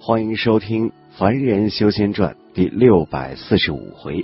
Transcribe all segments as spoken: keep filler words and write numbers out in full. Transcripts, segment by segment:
欢迎收听《凡人修仙传》第六百四十五回。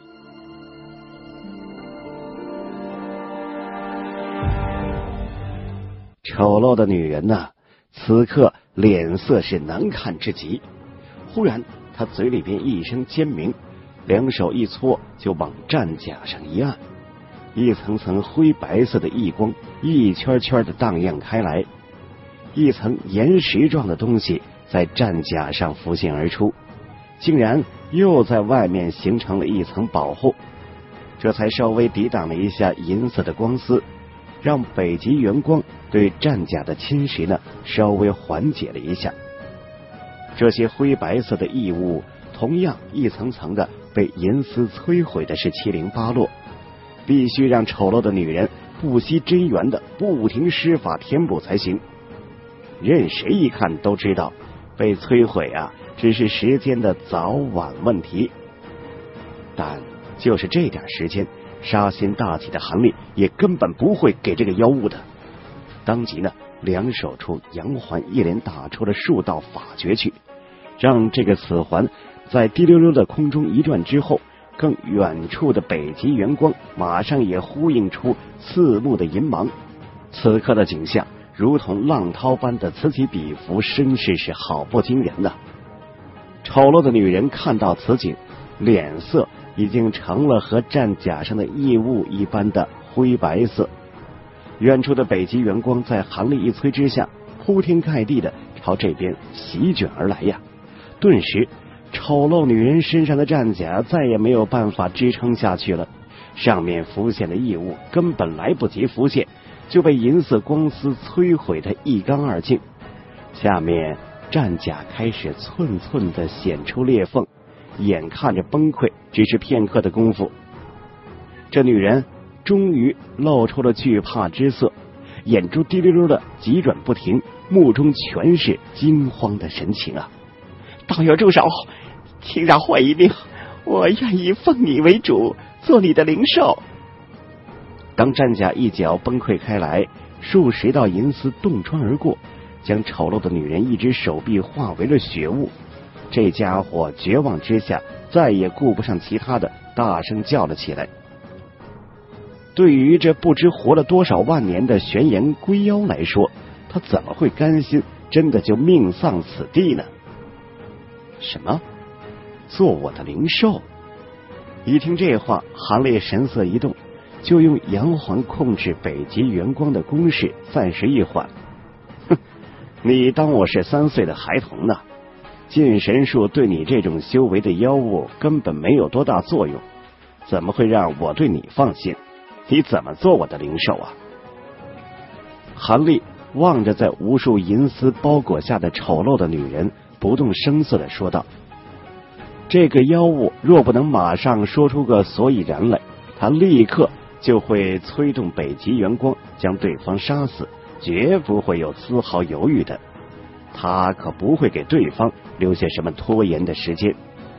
丑陋的女人呢、啊，此刻脸色是难看之极。忽然，她嘴里边一声尖鸣，两手一搓，就往战甲上一按，一层层灰白色的异光一圈圈的荡漾开来，一层岩石状的东西在战甲上浮现而出，竟然又在外面形成了一层保护，这才稍微抵挡了一下银色的光丝，让北极圆光对战甲的侵蚀呢稍微缓解了一下。这些灰白色的异物同样一层层的被银丝摧毁的是七零八落，必须让丑陋的女人不惜真元的不停施法填补才行。任谁一看都知道，被摧毁啊只是时间的早晚问题。但就是这点时间，杀心大起的韩立也根本不会给这个妖物的。当即呢，两手出阳环，一连打出了数道法诀去，让这个死环在滴溜溜的空中一转之后，更远处的北极圆光马上也呼应出刺目的银芒。此刻的景象如同浪涛般的此起彼伏，声势是好不惊人的。丑陋的女人看到此景，脸色已经成了和战甲上的异物一般的灰白色。远处的北极圆光在寒力一催之下，铺天盖地的朝这边席卷而来呀！顿时，丑陋女人身上的战甲再也没有办法支撑下去了，上面浮现的异物根本来不及浮现，就被银色光丝摧毁得一干二净。下面战甲开始寸寸的显出裂缝，眼看着崩溃，只是片刻的功夫，这女人终于露出了惧怕之色，眼珠滴溜溜的急转不停，目中全是惊慌的神情啊！ 道友住手，请饶我一命，我愿意奉你为主，做你的灵兽。 当战甲一脚崩溃开来，数十道银丝洞穿而过，将丑陋的女人一只手臂化为了血雾。这家伙绝望之下，再也顾不上其他的，大声叫了起来。对于这不知活了多少万年的玄岩龟妖来说，他怎么会甘心真的就命丧此地呢？什么？做我的灵兽？一听这话，韩烈神色一动，就用阳环控制北极圆光的攻势，暂时一缓。哼，你当我是三岁的孩童呢？禁神术对你这种修为的妖物根本没有多大作用，怎么会让我对你放心？你怎么做我的灵兽啊？韩立望着在无数银丝包裹下的丑陋的女人，不动声色地说道：这个妖物若不能马上说出个所以然来，他立刻就会催动北极圆光将对方杀死，绝不会有丝毫犹豫的。他可不会给对方留下什么拖延的时间。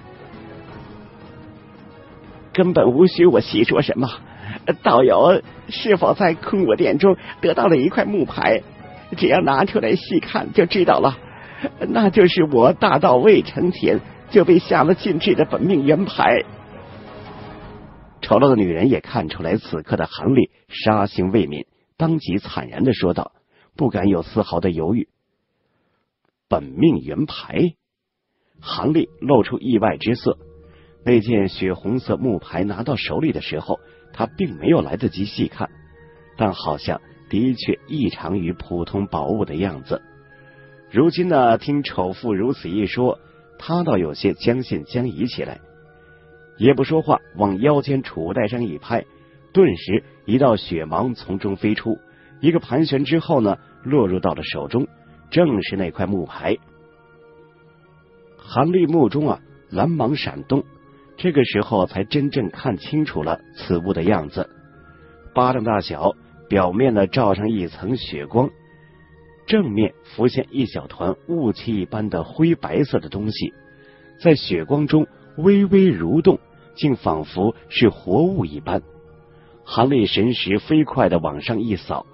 根本无需我细说什么，道友是否在空我殿中得到了一块木牌？只要拿出来细看就知道了，那就是我大道未成天就被下了禁制的本命元牌。 丑陋的女人也看出来此刻的韩立杀心未泯，当即惨然的说道，不敢有丝毫的犹豫。本命元牌？韩立露出意外之色。那件血红色木牌拿到手里的时候，他并没有来得及细看，但好像的确异常于普通宝物的样子。如今呢，听丑妇如此一说，他倒有些将信将疑起来，也不说话，往腰间杵带上一拍，顿时一道血芒从中飞出，一个盘旋之后呢，落入到了手中，正是那块木牌。韩立目中啊蓝芒闪动，这个时候才真正看清楚了此物的样子。巴掌大小，表面呢罩上一层血光，正面浮现一小团雾气一般的灰白色的东西，在血光中微微蠕动，竟仿佛是活物一般。韩立神识飞快的往上一扫，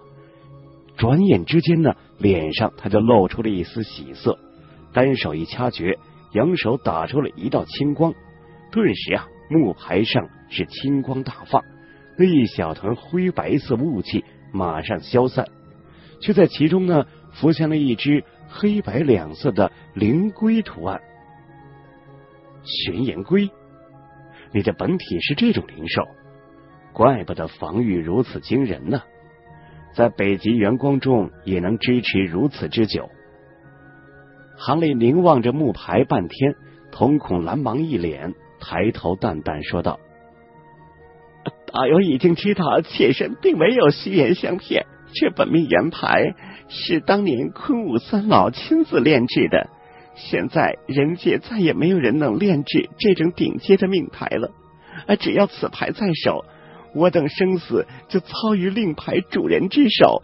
转眼之间呢，脸上他就露出了一丝喜色，单手一掐诀， 扬手打出了一道青光，顿时啊，木牌上是青光大放，那一小团灰白色雾气马上消散，却在其中呢浮现了一只黑白两色的灵龟图案。玄岩龟，你的本体是这种灵兽，怪不得防御如此惊人呢，在北极元光中也能支持如此之久。韩立凝望着木牌半天，瞳孔蓝芒一脸，抬头淡淡说道： 大友已经知道妾身并没有虚言相骗，这本命元牌是当年昆武三老亲自炼制的，现在人界再也没有人能炼制这种顶阶的命牌了，只要此牌在手，我等生死就操于令牌主人之手。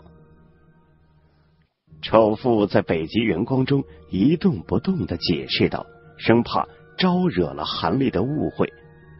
丑妇在北极元光中一动不动地解释道，生怕招惹了韩立的误会。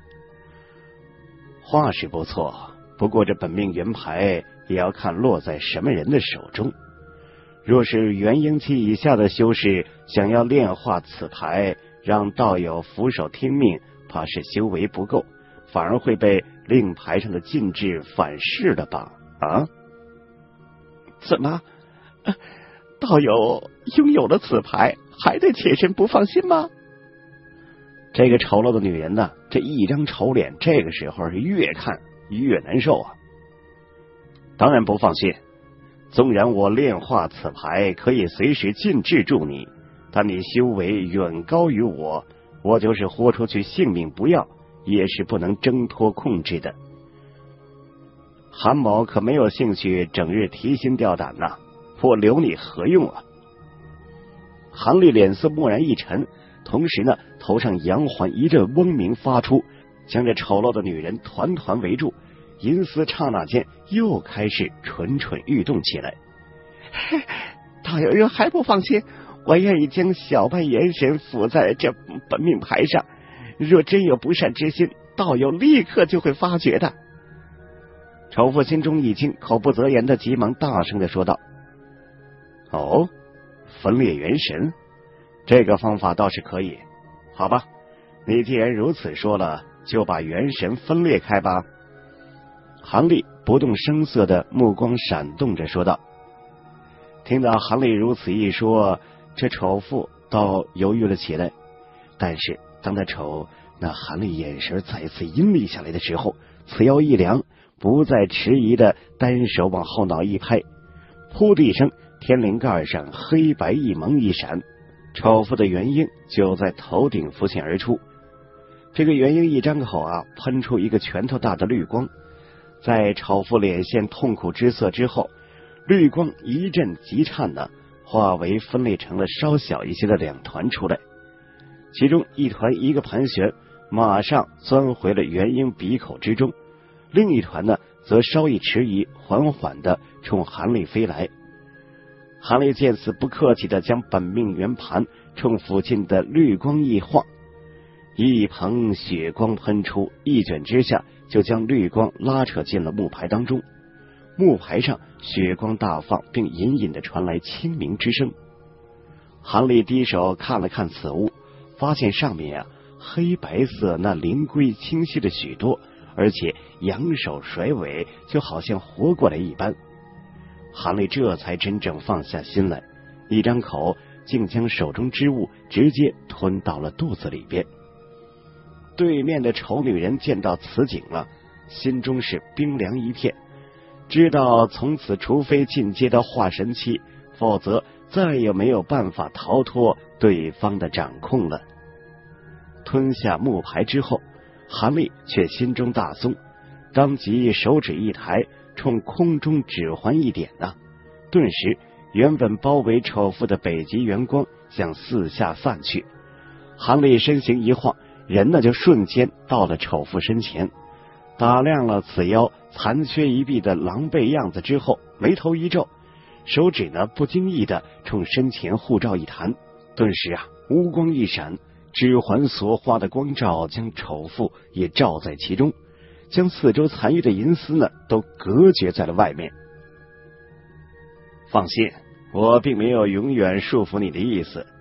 话是不错，不过这本命元牌也要看落在什么人的手中。若是元婴期以下的修士想要炼化此牌，让道友俯首听命，怕是修为不够，反而会被令牌上的禁制反噬了吧？啊？ 怎么？呃道友拥有了此牌，还对妾身不放心吗？ 这个丑陋的女人呢，这一张丑脸，这个时候是越看越难受啊！当然不放心，纵然我炼化此牌可以随时禁制住你，但你修为远高于我，我就是豁出去性命不要，也是不能挣脱控制的。韩某可没有兴趣整日提心吊胆呐、啊，我留你何用啊？韩立脸色蓦然一沉，同时呢，头上阳环一阵嗡鸣发出，将这丑陋的女人团团围住，银丝刹那间又开始蠢蠢欲动起来。 道友若还不放心，我愿意将小半元神附在这本命牌上，若真有不善之心，道友立刻就会发觉的。 丑妇心中一惊，口不择言的急忙大声的说道：哦，分裂元神，这个方法倒是可以。好吧，你既然如此说了，就把元神分裂开吧。韩立不动声色的目光闪动着说道。听到韩立如此一说，这丑妇倒犹豫了起来，但是当他瞅那韩立眼神再次阴厉下来的时候，此腰一凉，不再迟疑的单手往后脑一拍，噗的一声，天灵盖上黑白一蒙一闪，丑妇的元婴就在头顶浮现而出。这个元婴一张口啊，喷出一个拳头大的绿光，在丑妇脸现痛苦之色之后，绿光一阵急颤呢，化为分裂成了稍小一些的两团出来，其中一团一个盘旋，马上钻回了元婴鼻口之中，另一团呢则稍一迟疑，缓缓的冲韩立飞来。韩立见此，不客气的将本命圆盘冲附近的绿光一晃，一蓬血光喷出，一卷之下就将绿光拉扯进了木牌当中。木牌上血光大放，并隐隐的传来清明之声。韩立低手看了看此物，发现上面啊黑白色那灵龟清晰了许多，而且扬手甩尾，就好像活过来一般。韩立这才真正放下心来，一张口竟将手中之物直接吞到了肚子里边。对面的丑女人见到此景了，心中是冰凉一片，知道从此除非进阶到化神期，否则再也没有办法逃脱对方的掌控了。吞下木牌之后，韩立却心中大松，当即手指一抬，冲空中指环一点啊，顿时原本包围丑妇的北极元光向四下散去。韩立身形一晃，人呢就瞬间到了丑妇身前，打量了此妖残缺一臂的狼狈样子之后，眉头一皱，手指呢不经意的冲身前护罩一弹，顿时啊乌光一闪，指环所化的光照将丑妇也罩在其中，将四周残余的银丝呢都隔绝在了外面。放心，我并没有永远束缚你的意思，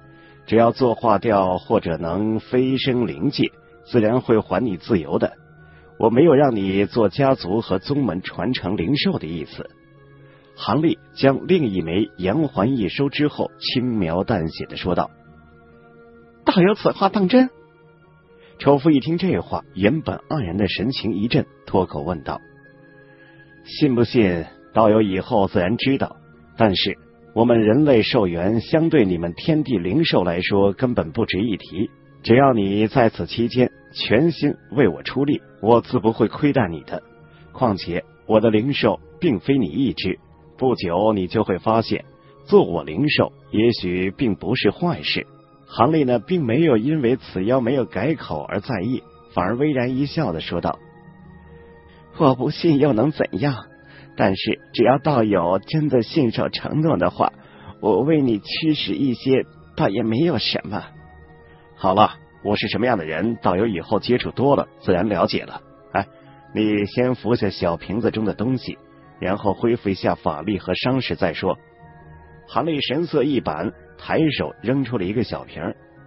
只要做化掉或者能飞升灵界，自然会还你自由的。我没有让你做家族和宗门传承灵兽的意思。杭丽将另一枚阳环一收之后，轻描淡写的说道： 道友此话当真？ 丑妇一听这话，原本黯然的神情一震，脱口问道：信不信道友以后自然知道，但是我们人类寿元相对你们天地灵兽来说根本不值一提，只要你在此期间全心为我出力，我自不会亏待你的。况且我的灵兽并非你一只，不久你就会发现做我灵兽也许并不是坏事。杭丽呢，并没有因为此妖没有改口而在意，反而微然一笑的说道： 我不信又能怎样？但是只要道友真的信守承诺的话，我为你驱使一些倒也没有什么。 好了，我是什么样的人，道友以后接触多了自然了解了。哎，你先服下小瓶子中的东西，然后恢复一下法力和伤势再说。韩丽神色一板，抬手扔出了一个小瓶。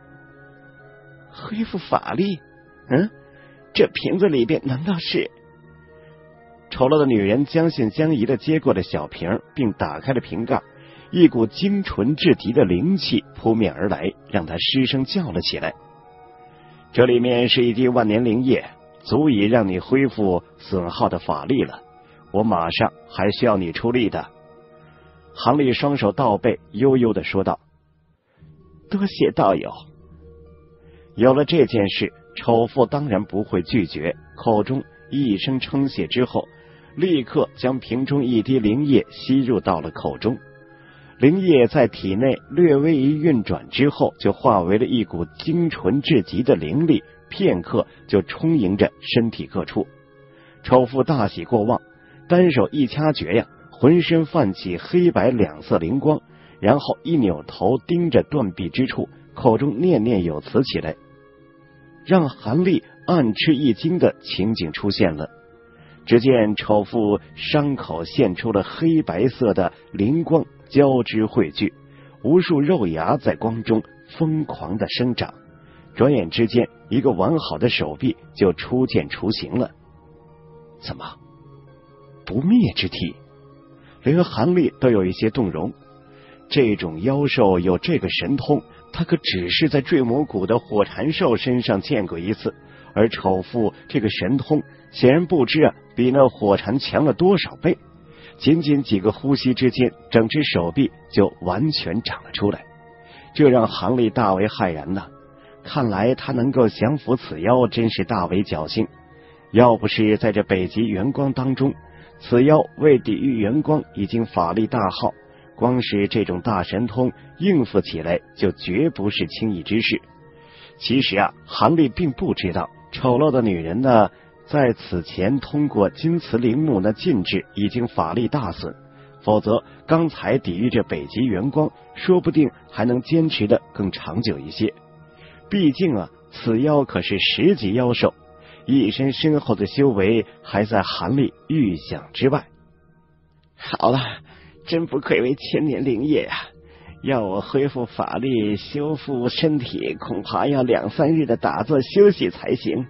恢复法力？嗯，这瓶子里边难道是…… 丑陋的女人将信将疑的接过了小瓶，并打开了瓶盖，一股精纯至极的灵气扑面而来，让她失声叫了起来。这里面是一滴万年灵液，足以让你恢复损耗的法力了，我马上还需要你出力的。杭丽双手倒背，悠悠的说道： 多谢道友。 有了这件事，丑妇当然不会拒绝，口中一声称谢之后，立刻将瓶中一滴灵液吸入到了口中。灵液在体内略微一运转之后，就化为了一股精纯至极的灵力，片刻就充盈着身体各处。丑妇大喜过望，单手一掐诀呀，浑身泛起黑白两色灵光，然后一扭头盯着断臂之处，口中念念有词起来。让韩丽暗吃一惊的情景出现了。只见丑妇伤口现出了黑白色的灵光交织汇聚，无数肉芽在光中疯狂的生长，转眼之间一个完好的手臂就初见雏形了。怎么，不灭之体？连韩丽都有一些动容。这种妖兽有这个神通，他可只是在坠魔谷的火蝉兽身上见过一次，而丑妇这个神通显然不知啊比那火蝉强了多少倍。仅仅几个呼吸之间，整只手臂就完全长了出来，这让韩丽大为骇然呐。看来他能够降服此妖，真是大为侥幸。要不是在这北极元光当中，此妖为抵御元光已经法力大耗，光是这种大神通应付起来就绝不是轻易之事。其实啊，韩丽并不知道丑陋的女人呢，在此前通过金瓷灵木的禁制已经法力大损，否则刚才抵御这北极元光，说不定还能坚持的更长久一些。毕竟啊，此妖可是十级妖兽，一身深厚的修为还在韩丽预想之外。 好了，真不愧为千年灵液啊！要我恢复法力修复身体，恐怕要两三日的打坐休息才行。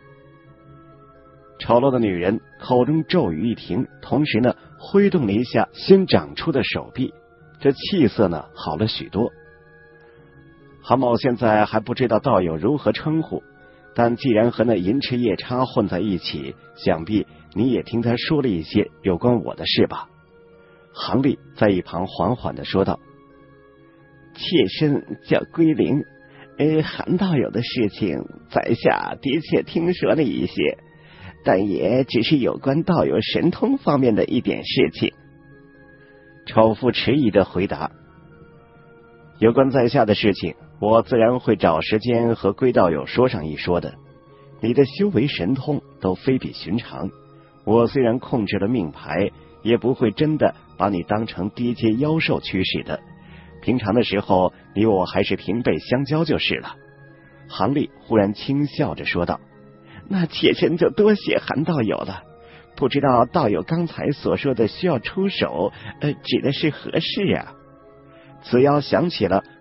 丑陋的女人口中咒语一停，同时呢挥动了一下新长出的手臂，这气色呢好了许多。韩某现在还不知道道友如何称呼，但既然和那银池夜叉混在一起，想必你也听他说了一些有关我的事吧？杭丽在一旁缓缓地说道： 妾身叫归灵，呃，韩道友的事情在下的确听说了一些，但也只是有关道友神通方面的一点事情。 丑妇迟疑的回答：有关在下的事情，我自然会找时间和归道友说上一说的。你的修为神通都非比寻常，我虽然控制了命牌，也不会真的把你当成低阶妖兽驱使的。平常的时候，你我还是平辈相交就是了。杭丽忽然轻笑着说道： 那妾身就多谢韩道友了。不知道道友刚才所说的需要出手，呃，指的是何事啊？ 此妖想起了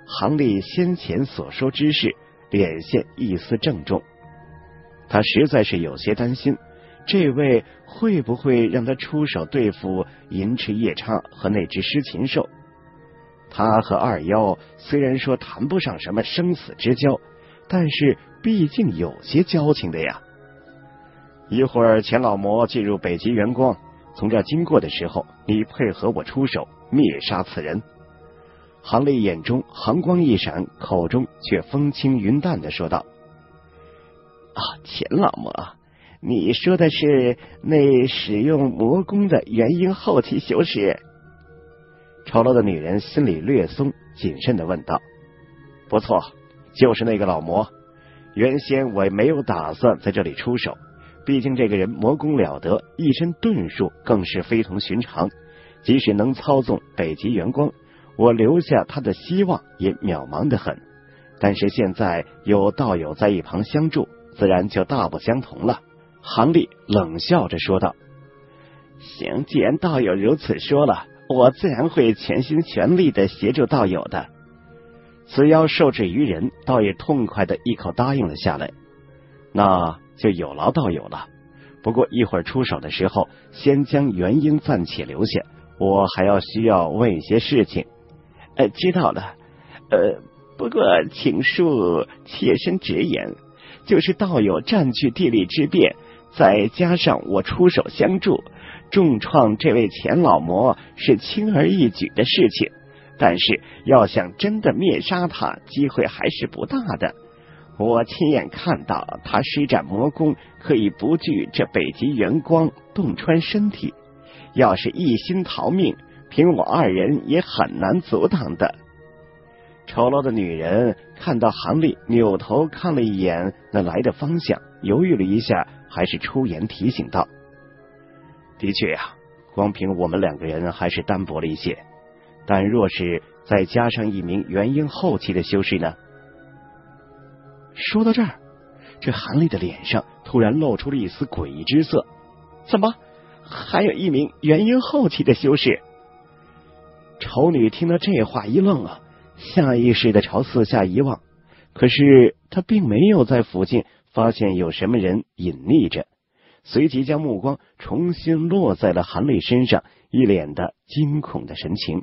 杭丽先前所说之事，脸现一丝郑重。他实在是有些担心，这位会不会让他出手对付银池夜叉和那只狮禽兽。他和二妖虽然说谈不上什么生死之交，但是毕竟有些交情的呀。一会儿钱老魔进入北极元光，从这经过的时候，你配合我出手灭杀此人。杭丽眼中寒光一闪，口中却风轻云淡的说道： 啊，钱老魔，你说的是那使用魔功的元婴后期修士？ 丑陋的女人心里略松，谨慎的问道：不错，就是那个老魔。原先我没有打算在这里出手，毕竟这个人魔功了得，一身遁术更是非同寻常，即使能操纵北极元光，我留下他的希望也渺茫得很。但是现在有道友在一旁相助，自然就大不相同了。杭丽冷笑着说道： 行，既然道友如此说了，我自然会全心全力的协助道友的。 此妖受制于人，倒也痛快的一口答应了下来。那就有劳道友了，不过一会儿出手的时候，先将元婴暂且留下，我还要需要问一些事情。 呃，知道了。呃，不过请恕切身直言，就是道友占据地利之便，再加上我出手相助，重创这位钱老魔是轻而易举的事情，但是要想真的灭杀他，机会还是不大的。我亲眼看到他施展魔功，可以不惧这北极元光洞穿身体，要是一心逃命，凭我二人也很难阻挡的。 丑陋的女人看到杭丽扭头看了一眼那来的方向，犹豫了一下，还是出言提醒道：的确呀、啊，光凭我们两个人还是单薄了一些，但若是再加上一名元婴后期的修士呢？说到这儿，这韩丽的脸上突然露出了一丝诡异之色。 怎么还有一名元婴后期的修士？ 丑女听到这话一愣啊，下意识的朝四下一望，可是她并没有在附近发现有什么人隐匿着，随即将目光重新落在了韩丽身上，一脸的惊恐的神情。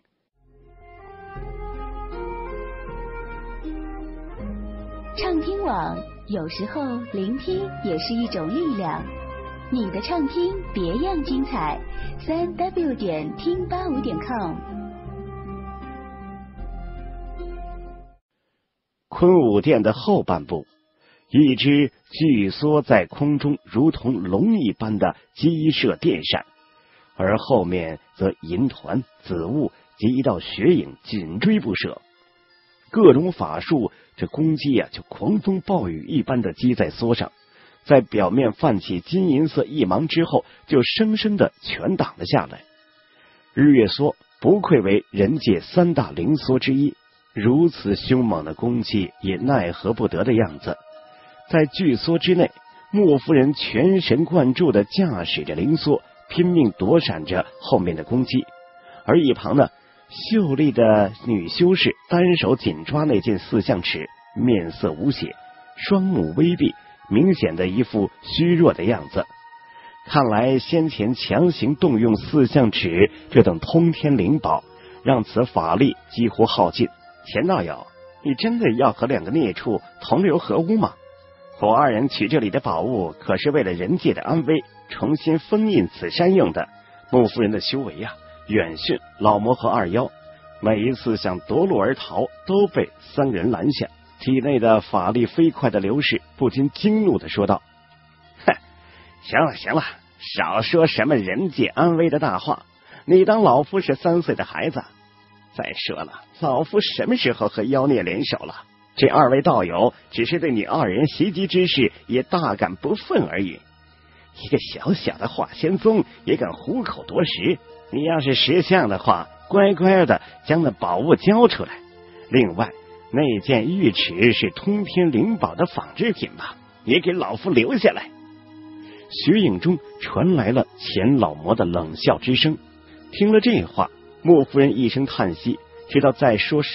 畅听网，有时候聆听也是一种力量。你的畅听别样精彩，三 w 点听八五点 com。 昆武殿的后半部，一只巨缩在空中如同龙一般的鸡舍电扇，而后面则银团、紫雾及一道血影紧追不舍。各种法术，这攻击啊，就狂风暴雨一般的击在梭上，在表面泛起金银色一芒之后，就生生的全挡了下来。日月梭不愧为人界三大灵梭之一，如此凶猛的攻击也奈何不得的样子。在巨梭之内，莫夫人全神贯注的驾驶着灵梭，拼命躲闪着后面的攻击，而一旁呢，秀丽的女修士单手紧抓那件四象尺，面色无血，双目微闭，明显的一副虚弱的样子。看来先前强行动用四象尺这等通天灵宝，让此法力几乎耗尽。钱道友，你真的要和两个孽畜同流合污吗？我二人取这里的宝物，可是为了人界的安危，重新封印此山用的。穆夫人的修为啊，远逊老魔和二妖，每一次想夺路而逃，都被三人拦下。体内的法力飞快的流逝，不禁惊怒的说道：哼，行了行了，少说什么人界安危的大话，你当老夫是三岁的孩子？再说了，老夫什么时候和妖孽联手了？这二位道友只是对你二人袭击之事也大感不忿而已。一个小小的化仙宗也敢虎口夺食，你要是识相的话，乖乖的将那宝物交出来。另外，那件玉尺是通天灵宝的仿制品吧，也给老夫留下来。雪影中传来了钱老魔的冷笑之声。听了这话，莫夫人一声叹息，知道再说什么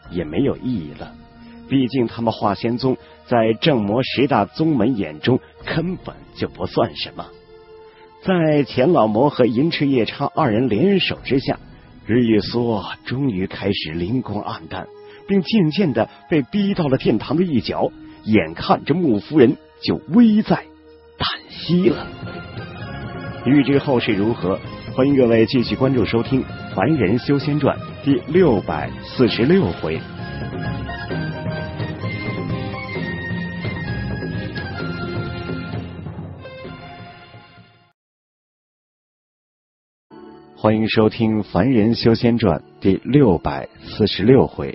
也没有意义了。毕竟他们华仙宗在正魔十大宗门眼中根本就不算什么。在钱老魔和银翅夜叉二人联手之下，日月梭终于开始灵光暗淡，并渐渐的被逼到了殿堂的一角，眼看着穆夫人就危在旦夕了。欲知后事如何，欢迎各位继续关注收听《凡人修仙传》第六百四十六回。欢迎收听《凡人修仙传》第六百四十六回。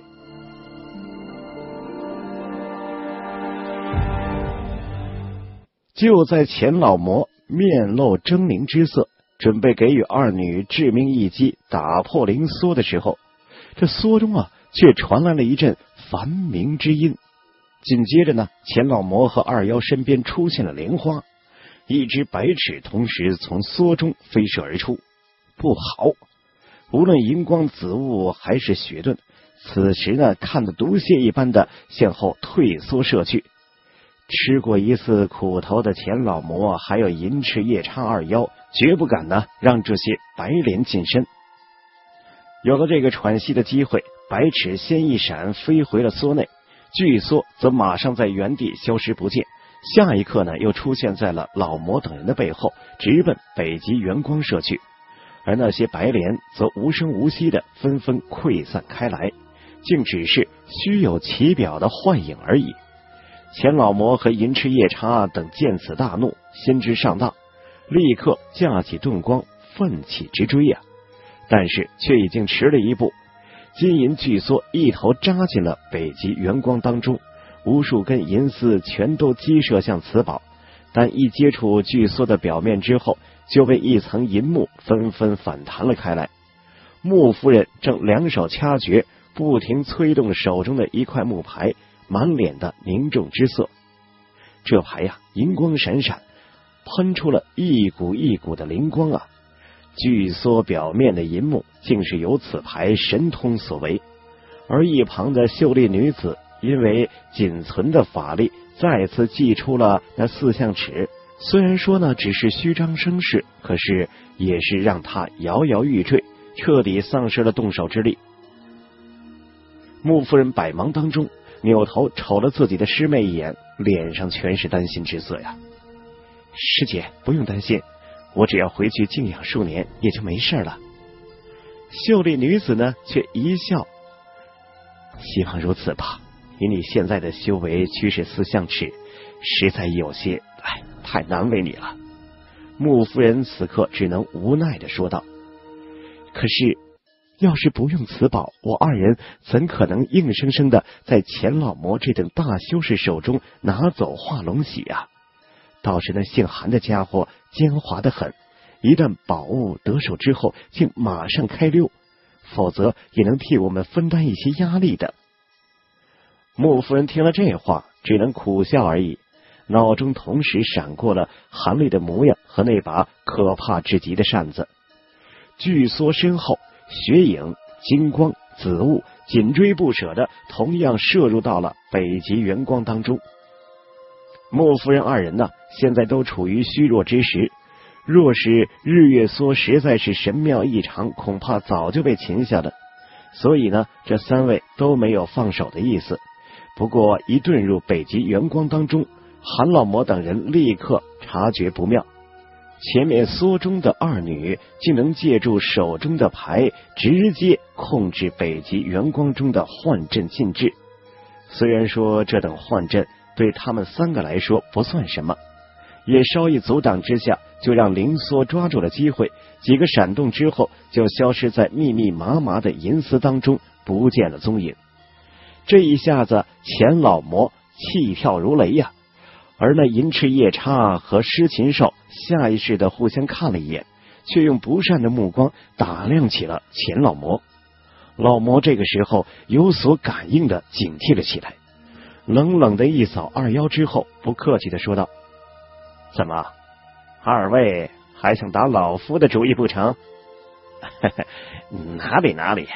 就在钱老魔面露狰狞之色，准备给予二女致命一击，打破灵梭的时候，这梭中啊却传来了一阵梵鸣之音。紧接着呢，钱老魔和二妖身边出现了莲花，一只白尺同时从梭中飞射而出。不好！无论荧光紫雾还是雪盾，此时呢看得毒蝎一般的向后退缩射去。吃过一次苦头的钱老魔还有银翅夜叉二妖绝不敢呢让这些白莲近身。有了这个喘息的机会，白尺先一闪飞回了梭内，巨梭则马上在原地消失不见，下一刻呢又出现在了老魔等人的背后，直奔北极圆光射去。而那些白莲则无声无息的纷纷溃散开来，竟只是虚有其表的幻影而已。钱老魔和银翅夜叉等见此大怒，心知上当，立刻架起盾光奋起直追啊！但是却已经迟了一步，金银巨梭一头扎进了北极圆光当中，无数根银丝全都击射向此宝，但一接触巨梭的表面之后，就被一层银幕纷纷反弹了开来。穆夫人正两手掐诀，不停催动手中的一块木牌，满脸的凝重之色。这牌呀、啊，银光闪闪，喷出了一股一股的灵光啊！巨梭表面的银幕竟是由此牌神通所为。而一旁的秀丽女子因为仅存的法力，再次祭出了那四象尺。虽然说呢只是虚张声势，可是也是让他摇摇欲坠，彻底丧失了动手之力。穆夫人百忙当中扭头瞅了自己的师妹一眼，脸上全是担心之色呀。师姐不用担心，我只要回去静养数年也就没事了。秀丽女子呢却一笑，希望如此吧，以你现在的修为驱使四象尺，实在有些哎太难为你了。穆夫人此刻只能无奈的说道。可是要是不用此宝，我二人怎可能硬生生的在钱老魔这等大修士手中拿走化龙玺啊？倒是那姓韩的家伙奸猾的很，一旦宝物得手之后竟马上开溜，否则也能替我们分担一些压力的。穆夫人听了这话，只能苦笑而已，脑中同时闪过了韩立的模样和那把可怕至极的扇子。巨梭身后，雪影、金光、紫雾紧追不舍的同样射入到了北极圆光当中。穆夫人二人呢，现在都处于虚弱之时，若是日月梭实在是神妙异常，恐怕早就被擒下了。所以呢，这三位都没有放手的意思。不过一遁入北极圆光当中，韩老魔等人立刻察觉不妙。前面梭中的二女竟能借助手中的牌直接控制北极圆光中的幻阵禁制。虽然说这等幻阵对他们三个来说不算什么，也稍一阻挡之下，就让灵梭抓住了机会，几个闪动之后就消失在密密麻麻的银丝当中，不见了踪影。这一下子钱老魔气跳如雷呀、啊！而那银翅夜叉和狮禽兽下意识的互相看了一眼，却用不善的目光打量起了钱老魔。老魔这个时候有所感应的警惕了起来，冷冷的一扫二妖之后，不客气的说道：怎么，二位还想打老夫的主意不成？哪里哪里，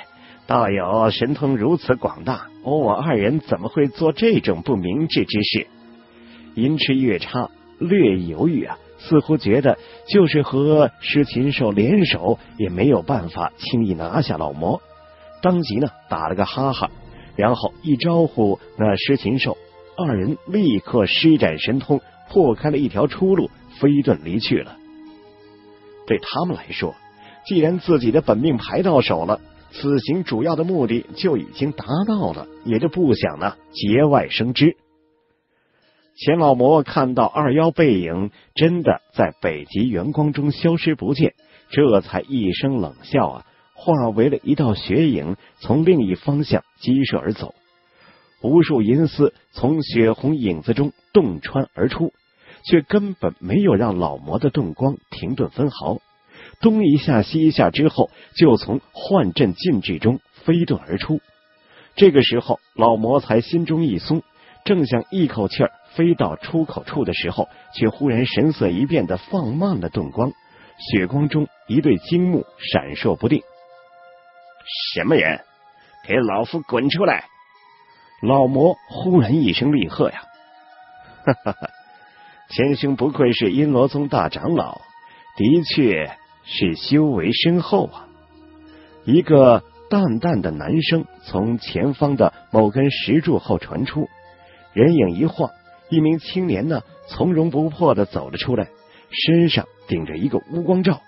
道友神通如此广大，我二人怎么会做这种不明智之事？银翅月叉略犹豫啊，似乎觉得就是和狮禽兽联手也没有办法轻易拿下老魔，当即呢打了个哈哈，然后一招呼那狮禽兽，二人立刻施展神通，破开了一条出路，飞遁离去了。对他们来说，既然自己的本命牌到手了，此行主要的目的就已经达到了，也就不想呢节外生枝。钱老魔看到二妖背影真的在北极圆光中消失不见，这才一声冷笑啊，化为了一道血影，从另一方向激射而走。无数银丝从血红影子中洞穿而出，却根本没有让老魔的遁光停顿分毫。东一下西一下之后，就从幻阵禁制中飞遁而出。这个时候，老魔才心中一松，正想一口气儿飞到出口处的时候，却忽然神色一变的放慢了遁光，血光中一对睛目闪烁不定。什么人？给老夫滚出来！老魔忽然一声厉喝呀！哈哈哈，钱兄不愧是阴罗宗大长老，的确是修为深厚啊！一个淡淡的男声从前方的某根石柱后传出，人影一晃，一名青年呢从容不迫的走了出来，身上顶着一个乌光罩。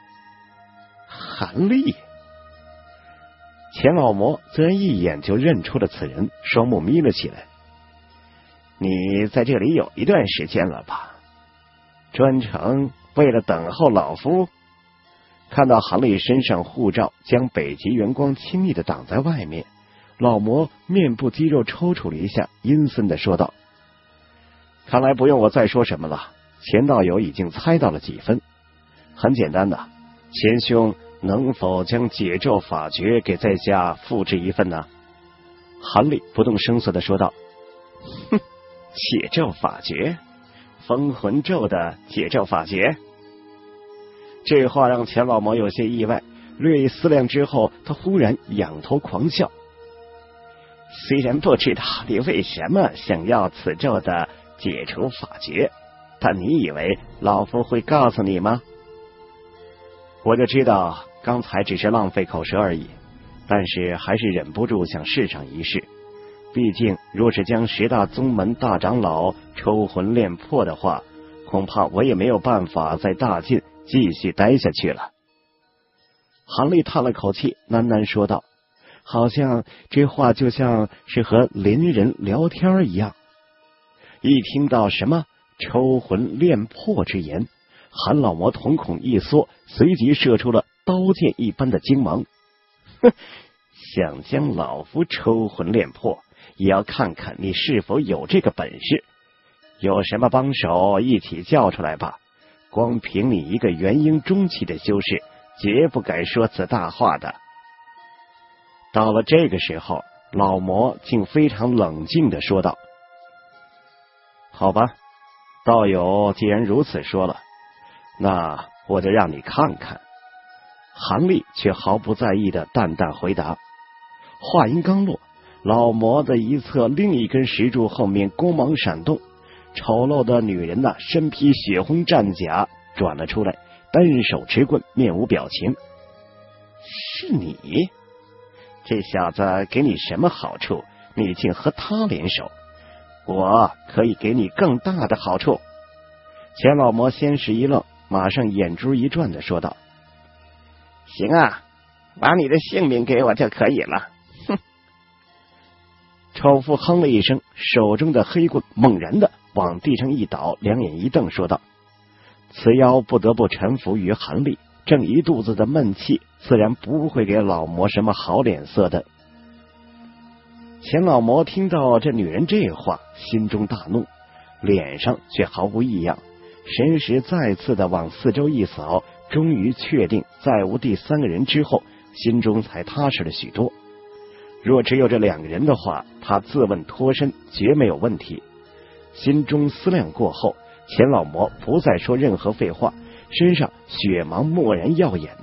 韩立！钱老魔自然一眼就认出了此人，双目眯了起来。你在这里有一段时间了吧？专程为了等候老夫？看到韩立身上护罩将北极圆光轻易的挡在外面，老魔面部肌肉抽搐了一下，阴森的说道：看来不用我再说什么了，钱道友已经猜到了几分。很简单的，钱兄能否将解咒法诀给在下复制一份呢？韩立不动声色的说道：哼，解咒法诀？封魂咒的解咒法诀？这话让钱老魔有些意外，略一思量之后，他忽然仰头狂笑。虽然不知道你为什么想要此咒的解除法诀，但你以为老夫会告诉你吗？我就知道刚才只是浪费口舌而已，但是还是忍不住想试上一试。毕竟若是将十大宗门大长老抽魂炼魄的话，恐怕我也没有办法在大晋继续待下去了。韩立叹了口气，喃喃说道，好像这话就像是和邻人聊天一样。一听到什么抽魂炼魄之言，韩老魔瞳孔一缩，随即射出了刀剑一般的精芒。哼，想将老夫抽魂炼魄，也要看看你是否有这个本事。有什么帮手一起叫出来吧，光凭你一个元婴中期的修士，绝不敢说此大话的。到了这个时候，老魔竟非常冷静地说道：好吧，道友既然如此说了，那我就让你看看。韩立却毫不在意的淡淡回答。话音刚落，老魔的一侧另一根石柱后面光芒闪动，丑陋的女人呐，身披血红战甲转了出来，单手持棍，面无表情。是你？这小子给你什么好处，你竟和他联手？我可以给你更大的好处。钱老魔先是一愣，马上眼珠一转的说道：行啊，把你的性命给我就可以了。哼！丑妇哼了一声，手中的黑棍猛然的往地上一倒，两眼一瞪，说道：此妖不得不臣服于韩立，正一肚子的闷气，自然不会给老魔什么好脸色的。钱老魔听到这女人这话，心中大怒，脸上却毫无异样，神识再次的往四周一扫，终于确定再无第三个人之后，心中才踏实了许多。若只有这两个人的话，他自问脱身绝没有问题。心中思量过后，钱老魔不再说任何废话，身上血芒蓦然耀眼啊，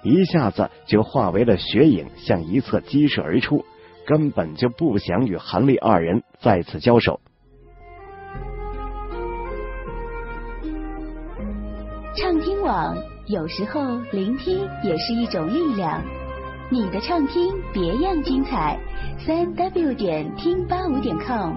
一下子就化为了血影，向一侧激射而出，根本就不想与韩立二人再次交手。 畅听网，有时候聆听也是一种力量。你的畅听别样精彩，三 w 点听八五点 com。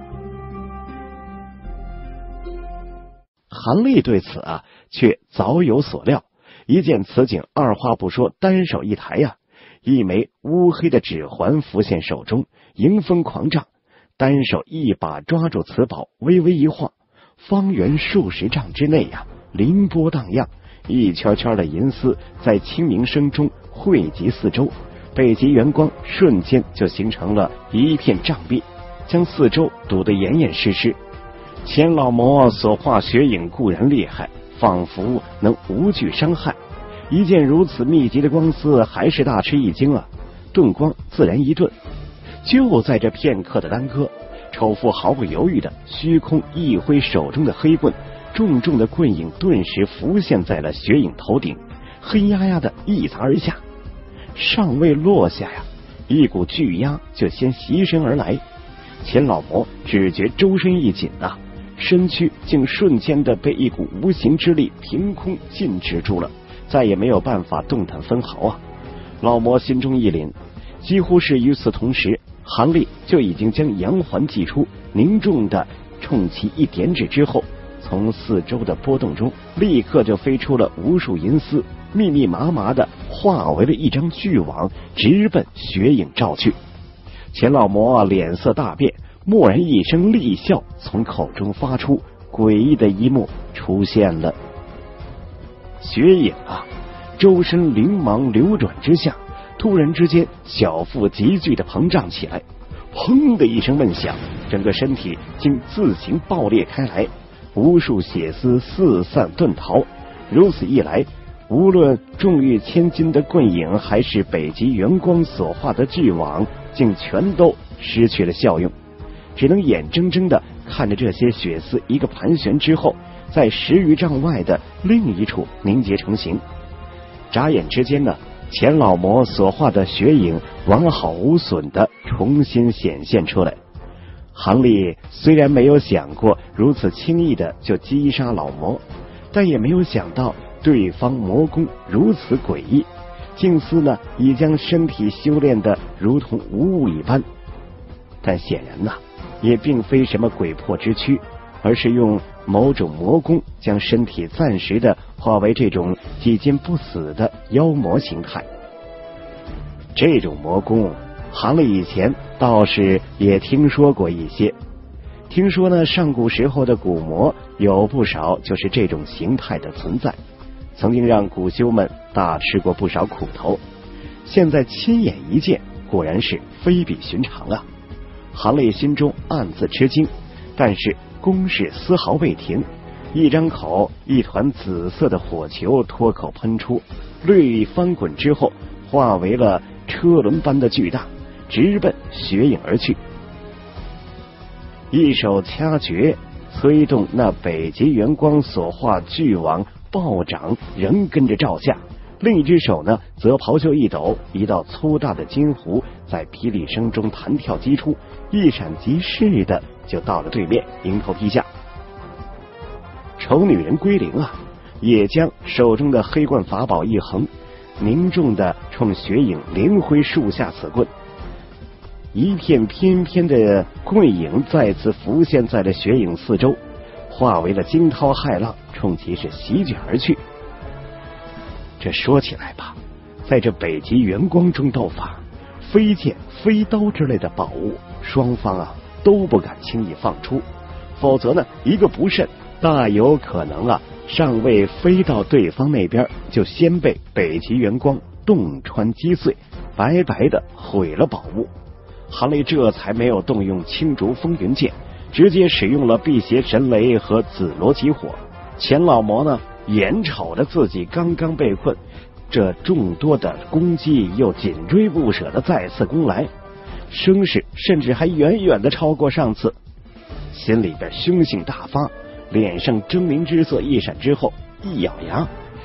韩立对此啊，却早有所料。一见此景，二话不说，单手一抬呀、啊，一枚乌黑的指环浮现手中，迎风狂涨，单手一把抓住此宝，微微一晃，方圆数十丈之内呀、啊，凌波荡漾，一圈圈的银丝在清明声中汇集四周，北极圆光瞬间就形成了一片障壁，将四周堵得严严实实。钱老魔所化血影固然厉害，仿佛能无惧伤害，一见如此密集的光丝，还是大吃一惊啊！遁光自然一遁。就在这片刻的耽搁，丑妇毫不犹豫的虚空一挥手中的黑棍，重重的棍影顿时浮现在了血影头顶，黑压压的一砸而下。尚未落下呀，一股巨压就先袭身而来。钱老魔只觉周身一紧啊，身躯竟瞬间的被一股无形之力凭空禁止住了，再也没有办法动弹分毫啊！老魔心中一凛，几乎是与此同时，韩立就已经将阳环祭出，凝重的冲其一点指之后，从四周的波动中立刻就飞出了无数银丝，密密麻麻的化为了一张巨网，直奔血影照去。钱老魔、啊、脸色大变，蓦然一声厉笑从口中发出，诡异的一幕出现了。血影啊，周身灵芒流转之下，突然之间小腹急剧的膨胀起来，砰的一声闷响，整个身体竟自行爆裂开来，无数血丝四散遁逃。如此一来，无论重逾千斤的棍影，还是北极圆光所化的巨网，竟全都失去了效用，只能眼睁睁的看着这些血丝一个盘旋之后，在十余丈外的另一处凝结成型。眨眼之间呢，钱老魔所化的血影完好无损的重新显现出来。韩立虽然没有想过如此轻易的就击杀老魔，但也没有想到对方魔功如此诡异，竟似呢已将身体修炼的如同无物一般。但显然呐、啊，也并非什么鬼魄之躯，而是用某种魔功将身体暂时的化为这种几近不死的妖魔形态。这种魔功，韩立以前倒是也听说过一些。听说呢，上古时候的古魔有不少就是这种形态的存在，曾经让古修们大吃过不少苦头。现在亲眼一见，果然是非比寻常啊！韩立心中暗自吃惊，但是攻势丝毫未停，一张口，一团紫色的火球脱口喷出，略一翻滚之后，化为了车轮般的巨大，直奔血影而去。一手掐诀催动那北极圆光所化巨网暴涨，仍跟着照下，另一只手呢则袍袖一抖，一道粗大的金弧在霹雳声中弹跳击出，一闪即逝的就到了对面，迎头劈下。丑女人归零啊，也将手中的黑棍法宝一横，凝重的冲血影连挥数下此棍，一片翩翩的棍影再次浮现在了血影四周，化为了惊涛骇浪，冲其是席卷而去。这说起来吧，在这北极圆光中斗法，飞剑、飞刀之类的宝物，双方啊都不敢轻易放出，否则呢，一个不慎，大有可能啊，尚未飞到对方那边，就先被北极圆光洞穿击碎，白白的毁了宝物。韩立这才没有动用青竹风云剑，直接使用了辟邪神雷和紫罗极火。钱老魔呢，眼瞅着自己刚刚被困，这众多的攻击又紧追不舍的再次攻来，声势甚至还远远的超过上次，心里边凶性大发，脸上狰狞之色一闪之后，一咬牙，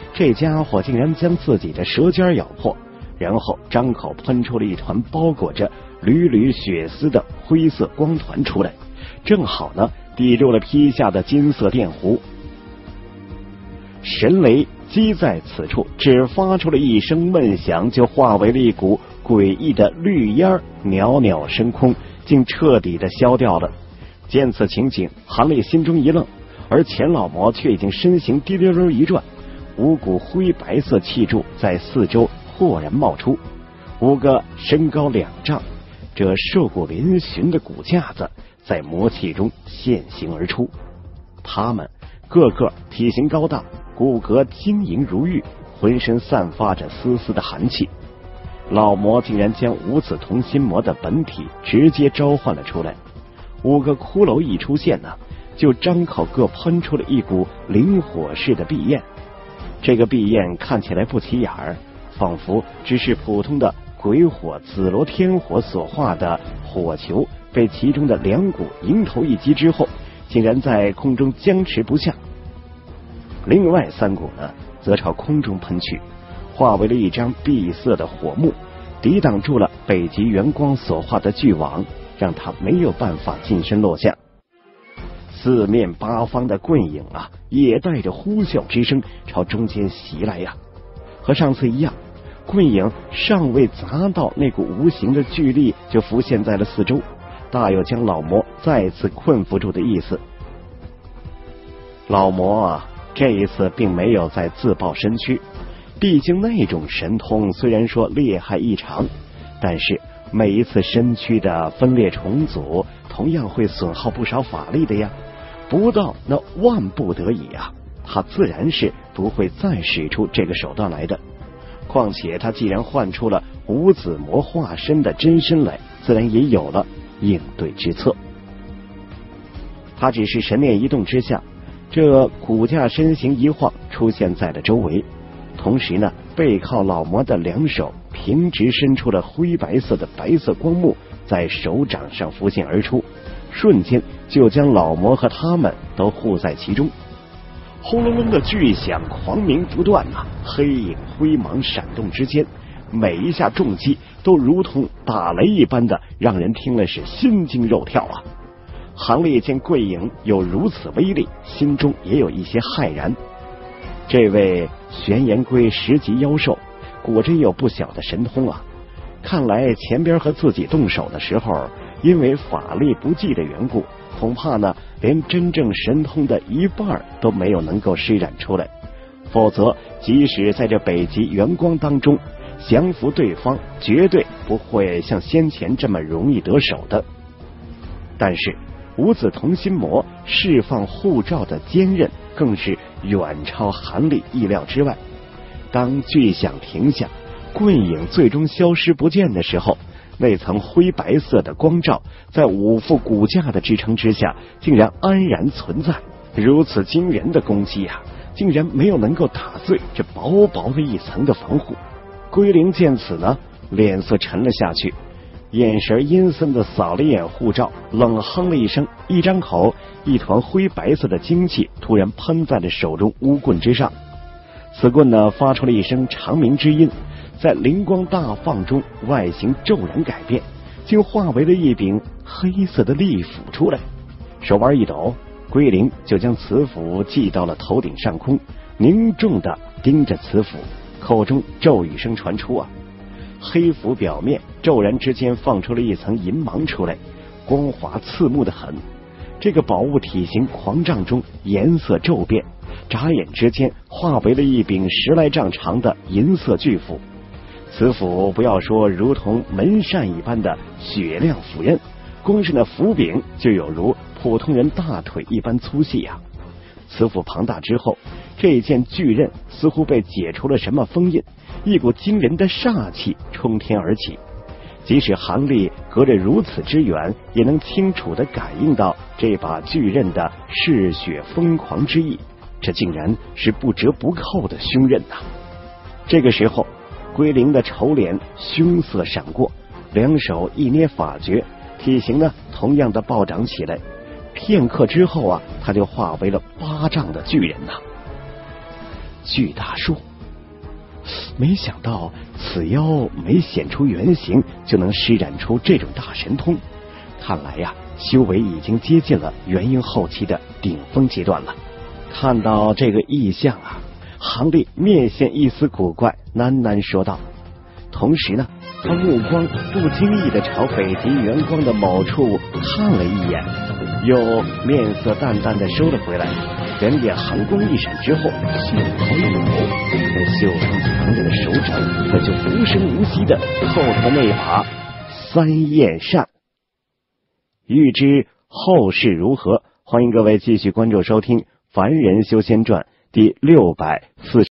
这家伙竟然将自己的舌尖咬破，然后张口喷出了一团包裹着缕缕血丝的灰色光团出来，正好呢抵住了劈下的金色电弧。神雷击在此处，只发出了一声闷响，就化为了一股诡异的绿烟，袅袅升空，竟彻底的消掉了。见此情景，韩立心中一愣，而钱老魔却已经身形滴溜溜一转，五股灰白色气柱在四周豁然冒出，五个身高两丈、这瘦骨嶙峋的骨架子在魔气中现形而出。他们个个体型高大，骨骼晶莹如玉，浑身散发着丝丝的寒气。老魔竟然将五子同心魔的本体直接召唤了出来，五个骷髅一出现呢，就张口各喷出了一股灵火式的碧焰。这个碧焰看起来不起眼儿，仿佛只是普通的鬼火紫罗天火所化的火球，被其中的两股迎头一击之后，竟然在空中僵持不下。另外三股呢，则朝空中喷去，化为了一张碧色的火幕，抵挡住了北极元光所化的巨网，让他没有办法近身落下。四面八方的棍影啊，也带着呼啸之声朝中间袭来呀。和上次一样，棍影尚未砸到那股无形的巨力，就浮现在了四周，大有将老魔再次困缚住的意思。老魔啊，这一次并没有再自曝身躯，毕竟那种神通虽然说厉害异常，但是每一次身躯的分裂重组，同样会损耗不少法力的呀。不到那万不得已啊，他自然是不会再使出这个手段来的。况且他既然唤出了五子魔化身的真身来，自然也有了应对之策。他只是神念一动之下，这骨架身形一晃，出现在了周围，同时呢，背靠老魔的两手平直伸出了灰白色的白色光幕，在手掌上浮现而出，瞬间就将老魔和他们都护在其中。轰隆隆的巨响，狂鸣不断啊！黑影灰芒闪动之间，每一下重击都如同打雷一般的，让人听了是心惊肉跳啊！韩立见桂影有如此威力，心中也有一些骇然。这位玄岩龟十级妖兽果真有不小的神通啊！看来前边和自己动手的时候，因为法力不济的缘故，恐怕呢连真正神通的一半都没有能够施展出来，否则即使在这北极元光当中降服对方，绝对不会像先前这么容易得手的。但是五子同心魔释放护罩的坚韧，更是远超韩立意料之外。当巨响停下，棍影最终消失不见的时候，那层灰白色的光罩在五副骨架的支撑之下，竟然安然存在。如此惊人的攻击啊，竟然没有能够打碎这薄薄的一层的防护。龟灵见此呢，脸色沉了下去，眼神阴森的扫了一眼护罩，冷哼了一声，一张口，一团灰白色的精气突然喷在了手中乌棍之上。此棍呢，发出了一声长鸣之音，在灵光大放中，外形骤然改变，竟化为了一柄黑色的利斧出来。手腕一抖，龟灵就将此斧系到了头顶上空，凝重的盯着此斧，口中咒语声传出啊。黑斧表面骤然之间放出了一层银芒出来，光滑刺目的很。这个宝物体型狂胀中颜色骤变，眨眼之间化为了一柄十来丈长的银色巨斧。此斧不要说如同门扇一般的雪亮斧刃，光是那斧柄就有如普通人大腿一般粗细啊。此斧庞大之后，这件巨刃似乎被解除了什么封印，一股惊人的煞气冲天而起。即使韩立隔着如此之远，也能清楚地感应到这把巨刃的嗜血疯狂之意，这竟然是不折不扣的凶刃呐、啊！这个时候，龟灵的丑脸凶色闪过，两手一捏法诀，体型呢同样的暴涨起来。片刻之后啊，他就化为了八丈的巨人呐、啊！ 巨大树。没想到此妖没显出原形就能施展出这种大神通，看来呀，修为已经接近了元婴后期的顶峰阶段了。看到这个异象啊，杭历面现一丝古怪，喃喃说道。同时呢，他目光不经意的朝北极元光的某处看了一眼，又面色淡淡的收了回来。两眼寒光一闪之后，袖头一抖，在袖中藏着的手掌可就无声无息的扣着了那把三焰扇。欲知后事如何，欢迎各位继续关注收听《凡人修仙传》第六百四十。